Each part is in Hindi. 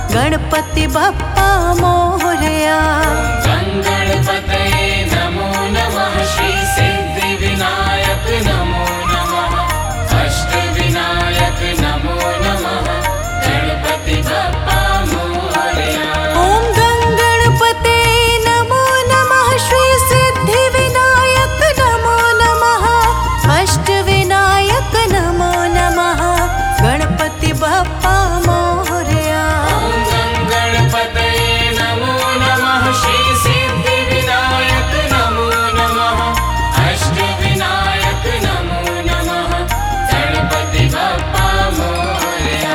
गणपति बप्पा मोरया। गणपतये नमो नमः। श्री सिद्धि विनायक नमो नमः। अष्ट विनायक नमो नमः। गणपति बप्पा मोरया। ओम गणपते नमो नमः। श्री सिद्धि विनायक नमो नमः। अष्ट विनायक नमो नमः। गणपति बप्पा मोरया। गणपतये नमो नमः। श्री सिद्धि विनायक नमो नमः। अष्ट विनायक नमो नमः। गणपति बप्पा मोरया।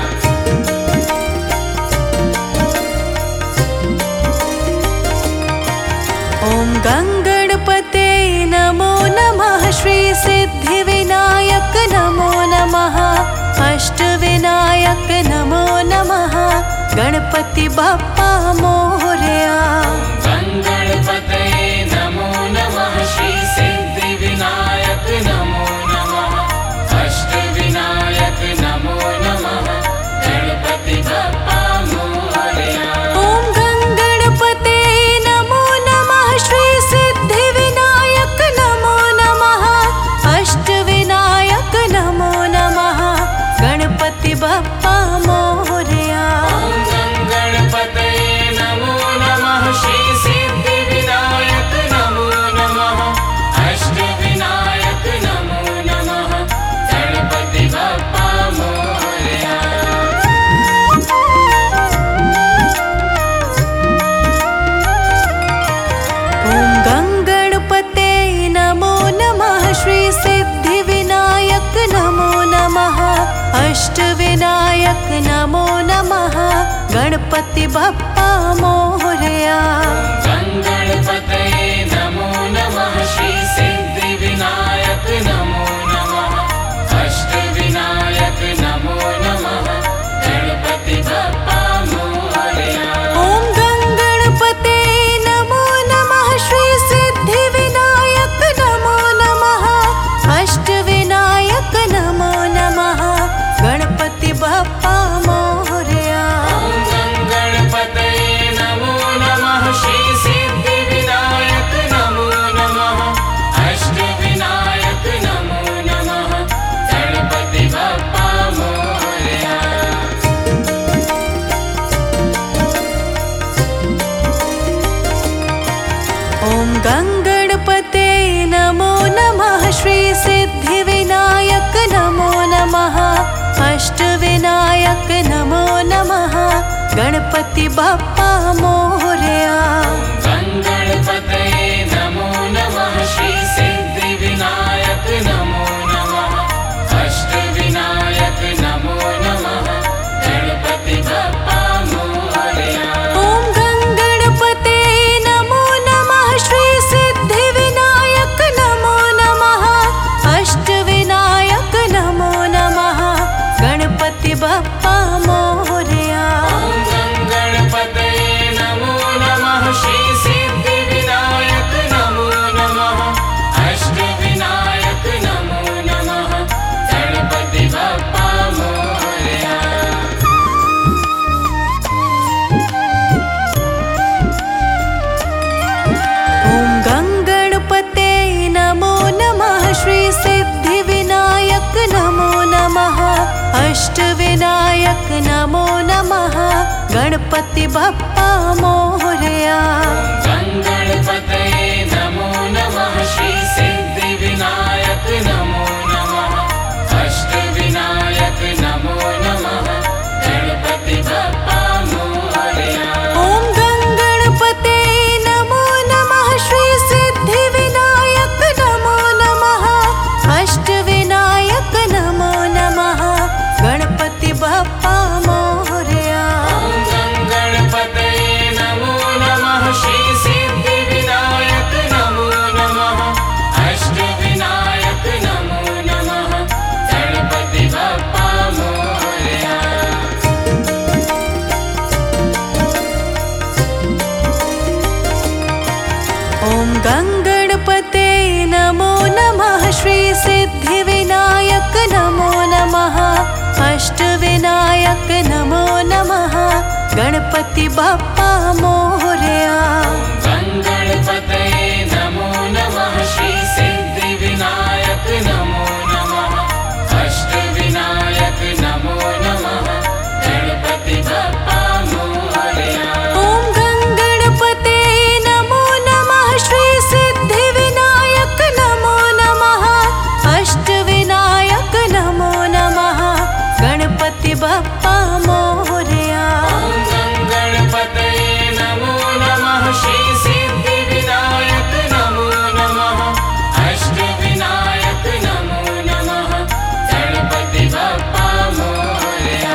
ओम गणपते नमो नमः। श्री सिद्धि विनायक नमो नमः। अष्ट विनायक नमो नमः। गणपति बप्पा मोरया। गणपतये नमो नमः। श्री सिद्धि विनायक नमो नमः। अष्ट विनायक नमो नमः। गणपति बप्पा मोरया। ओम गणपते नमो नमः। श्री सिद्धि विनायक नमो नमः। अष्ट विनायक नमो नमः। गणपति बप्पा मोरया। गणपतये नमो नमः। श्री सिद्धि विनायक नमो नमः। अष्ट विनायक नमो नमः। गणपति बप्पा मोरया। ओम गणपते नमो नमः। श्री सिद्धि विनायक नमो नमः। अष्ट विनायक नमो नमः। गणपति बप्पा मोरया। गणपतये नमो नमः। श्री सिद्धि विनायक नमो नमः। अष्ट विनायक नमो नमः। गणपति बप्पा मोरया। ओम गणपते नमो नमः। श्री सिद्धि विनायक नमो नमः। अष्ट विनायक नमो नमः। गणपति बप्पा मोरया। गणपतये नमो नमः। श्री सिद्धि विनायक नमो नमः। अष्ट विनायक नमो नमः। गणपति बप्पा मोरया। ओम गणपते नमो नमः। श्री सिद्धि विनायक नमो नमः। अष्ट विनायक नमो नमः। गणपति बप्पा मोरया। गणपतये नमो नमः। श्री सिद्धि विनायक नमो नमः। अष्ट विनायक नमो नमः। गणपति बप्पा मोरया। ओम गणपते नमो नमः। श्री सिद्धि विनायक नमो नमः। अष्ट विनायक नमो नमः। गणपति बप्पा मोरया। गणपतये नमो नमः। श्री सिद्धि विनायक नमो नमः। अष्ट विनायक नमो नमः। गणपति बप्पा मोरया। ओम गणपते नमो नमः। श्री सिद्धि विनायक नमो नमः। अष्ट विनायक नमो नमः। गणपति बप्पा मोरया। गणपतये नमो नमः। श्री सिद्धि विनायक नमो नमः। अष्ट विनायक नमो नमः। गणपति बप्पा मोरया। ओम गणपते नमो नमः। श्री सिद्धि विनायक नमो नमः। अष्ट विनायक नमो नमः। गणपति बप्पा मोरया। गणपतये नमो नमः। श्री सिद्धि विनायक नमो नमः। अष्ट विनायक नमो नमः। गणपति बप्पा मोरया। ओम गणपते नमो नमः। श्री सिद्धि विनायक नमो नमः। अष्ट विनायक नमो नमः। गणपति बाप्पा मोरया। गणपतये नमो नमः श्री सिद्धिविनायक नमो नमः अष्टविनायक नमो नमः गणपति बाप्पा मोरया। ॐ गणपते नमो नमः श्री सिद्धिविनायक नमो नमः अष्टविनायक नमो नमः गणपति बाप्पा मोरया। गणपतये नमो नमः श्री सिद्धिविनायक नमो नमः अष्टविनायक नमो नमः गणपति बाप्पा मोरया।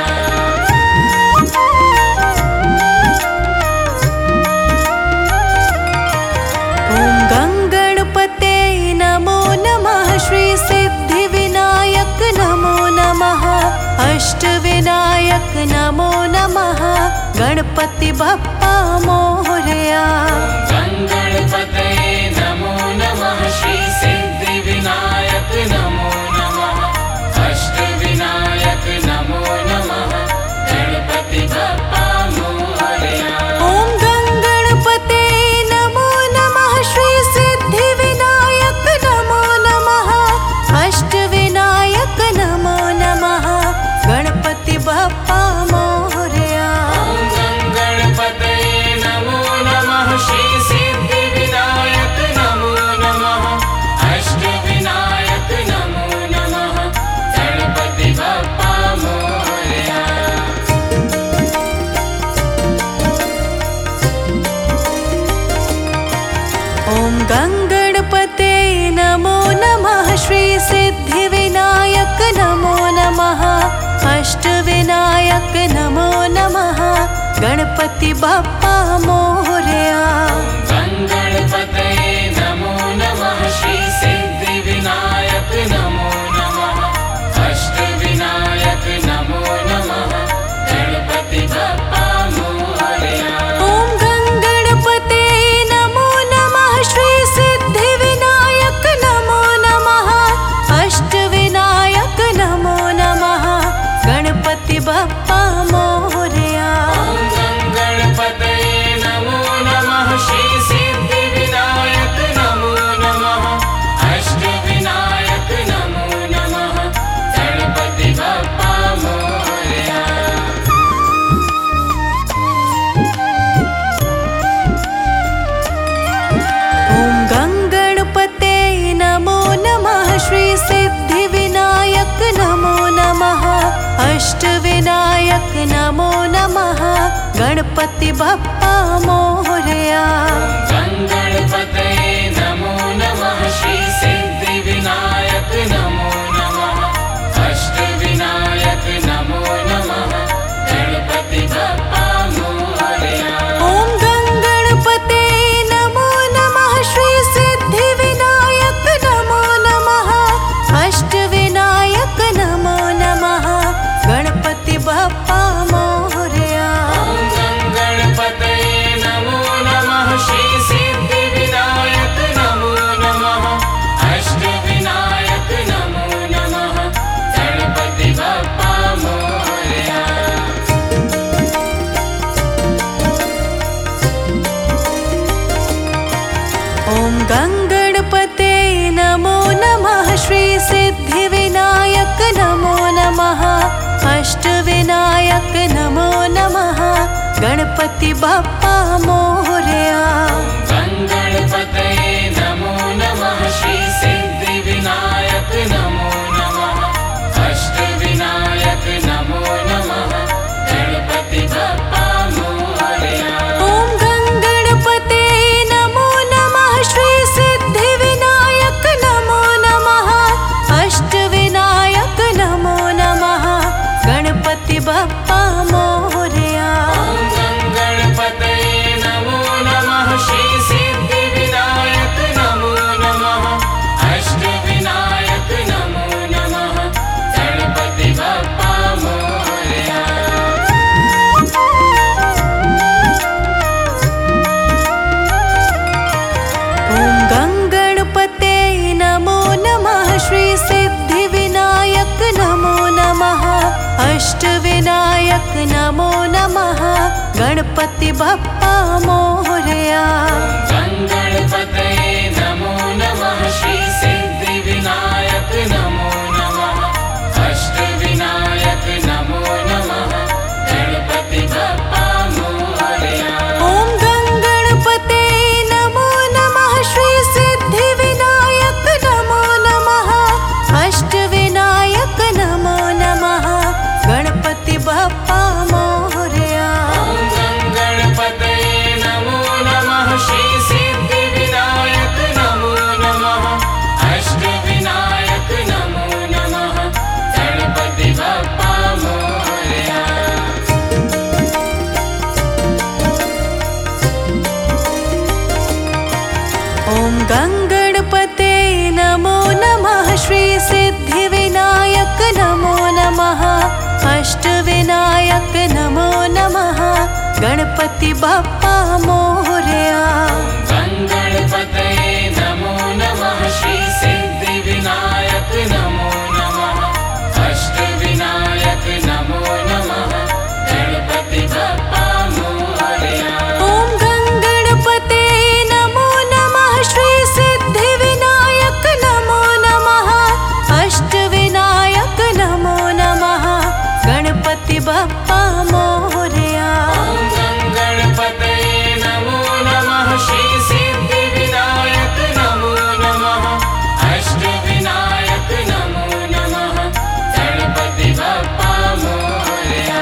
ॐ गणपते नमो नमः श्री सिद्धिविनायक नमो नमः अष्टविनायक नमो नमः गणपति बाप्पा मोरया। गणपतये नमो नमः श्री सिद्धिविनायक नमो नमः अष्टविनायक नमो नमः गणपति बाप्पा मोरया। ॐ गणपते नमो नमः श्री सिद्धिविनायक नमो नमः अष्टविनायक नमो नमः गणपति बाप्पा मोरया। गणपतये नमो नमः श्री सिद्धिविनायक नमो नमः अष्टविनायक नमो नमः गणपति बाप्पा मोरया। ॐ गणपते नमो नमः श्री सिद्धिविनायक नमो नमः अष्टविनायक नमो नमः गणपति बाप्पा मोरया। गणपतये नमो नमः श्री सिद्धिविनायक नमो नमः अष्टविनायक नमो नमः गणपति बाप्पा मोरया। ॐ गणपते नमो नमः श्री सिद्धिविनायक नमो नमः अष्टविनायक नमो नमः गणपति बाप्पा मोरया। गणपतये नमो नमः श्री सिद्धिविनायक नमो नमः अष्टविनायक नमो नमः गणपति बाप्पा मोरया। ॐ गणपते नमो नमः श्री सिद्धिविनायक नमो नमः अष्टविनायक नमो नमः गणपति बाप्पा मोरया। गणपतये नमो नमः श्री सिद्धिविनायक नमो नमः अष्टविनायक नमो नमः गणपति बाप्पा मोरया। ॐ गणपते नमो नमः श्री सिद्धिविनायक नमो नमः अष्टविनायक नमो नमः गणपति बाप्पा मोरया। गणपतये नमो नमः श्री सिद्धिविनायक नमो नमः अष्टविनायक नमो नमः गणपति बाप्पा मोरया। ॐ गणपते नमो नमः श्री सिद्धिविनायक नमो नमः अष्टविनायक नमो नमः गणपति बाप्पा मोरया। गणपतये नमो नमः श्री सिद्धिविनायक नमो नमः अष्टविनायक नमो नमः गणपति बाप्पा मोरया। ॐ गणपते नमो नमः श्री सिद्धिविनायक नमो नमः अष्टविनायक नमो नमः गणपति बाप्पा मोरया। गणपतये नमो नमः श्री सिद्धिविनायक नमो नमः अष्टविनायक नमो गणपति बप्पा मोरया। गणपतये नमो नमः श्री सिद्धिविनायक नमो नमः अष्टविनायक नमो नमः गणपति बप्पा मोरया। ॐ गणपते नमो नमः श्री सिद्धिविनायक नमो नमः अष्टविनायक नमो नमः गणपति बप्पा मोरया। गणपतये नमो नमः श्री सिद्धिविनायक नमो नमः अष्टविनायक नमो नमः गणपति बप्पा मोरया। ॐ गणपते नमो नमः श्री सिद्धिविनायक नमो नमः अष्टविनायक नमो नमः गणपति बप्पा मोरया। गणपतये नमो नमः श्री सिद्धिविनायक नमो नमः अष्टविनायक नमो नमः गणपति बप्पा मोरया। ॐ गणपते नमो नमः श्री सिद्धिविनायक नमो नमः अष्टविनायक नमो नमः गणपति बप्पा मोरया। गणपतये नमो नमः श्री सिद्धिविनायक नमो नमः अष्टविनायक नमो नमः गणपति बप्पा मोरया।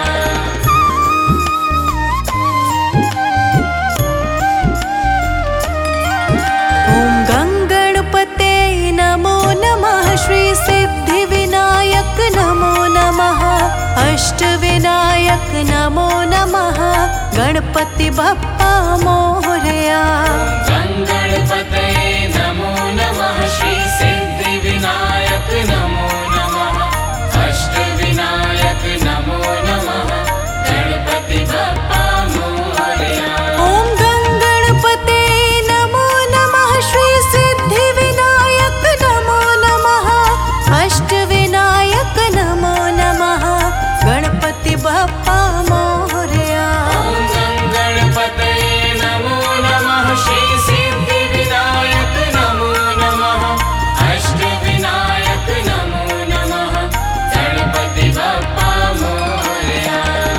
ॐ गणपते नमो नमः श्री सिद्धिविनायक नमो नमः अष्टविनायक नमो नमः गणपति बप्पा मोरया। गणपतये नमो नमः श्री सिद्धिविनायक नमो नमः अष्टविनायक नमो नमः गणपति बप्पा मोरया। ॐ गणपते नमो नमः श्री सिद्धिविनायक नमो नमः अष्टविनायक नमो नमः गणपति बप्पा मोरया। गणपतये नमो नमः श्री सिद्धिविनायक नमो नमः अष्टविनायक नमो नमः गणपति बप्पा मोरया।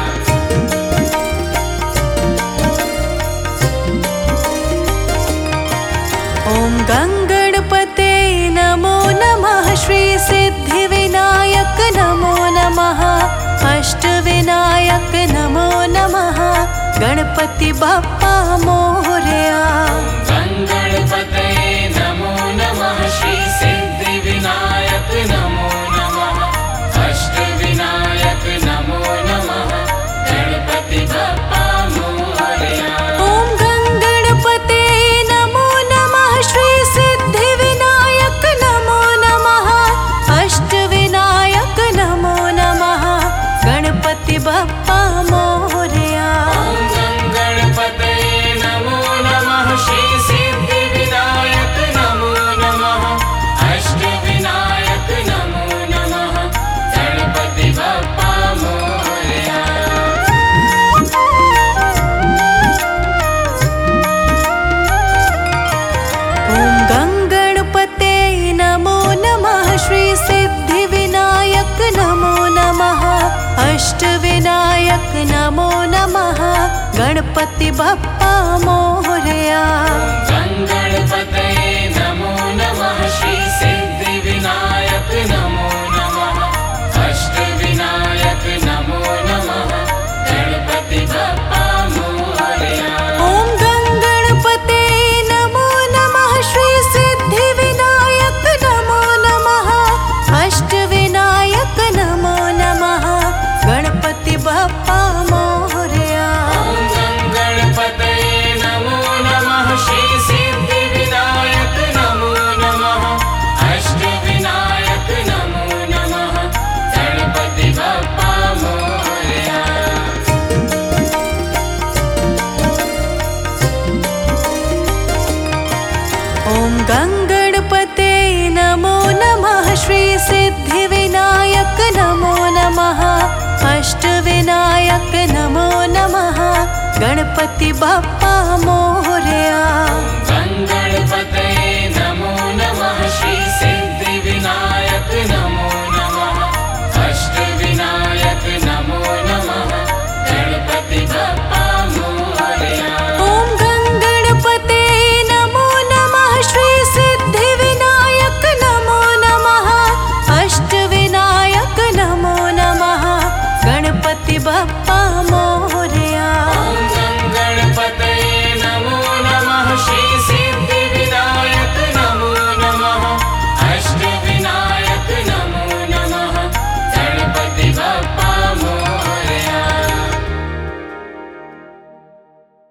ॐ गणपते नमो नमः श्री सिद्धिविनायक नमो नमः अष्टविनायक नमो नमः गणपति बप्पा मोरया। गणपतये नमो नमः श्री सिद्धिविनायक नमो नमः अष्टविनायक नमो नमः गणपति बप्पा मोरया। ॐ गणपते नमो नमः श्री सिद्धिविनायक नमो नमः अष्टविनायक नमो नमः गणपति बप्पा मोरया। गणपतये नमो नमः श्री सिद्धिविनायक नमो नमः अष्टविनायक नमो नमः गणपति बप्पा मोरया। ॐ गणपते नमो नमः श्री सिद्धिविनायक नमो नमः अष्टविनायक नमो नमः गणपति बप्पा मोरया। गणपतये नमो नमः श्री सिद्धिविनायक नमो नमः अष्टविनायक नमो नमः गणपति बप्पा मोरया। ॐ गणपते नमो नमः श्री सिद्धिविनायक नमो नमः अष्टविनायक नमो नमः गणपति बप्पा मोरया। गणपतये नमो नमः श्री सिद्धिविनायक नमो नमः अष्टविनायक नमो नमः गणपति बप्पा मोरया। ॐ गणपते नमो नमः श्री सिद्धिविनायक नमो नमः अष्टविनायक नमो नमः गणपति बप्पा मोरया। गं गणपतये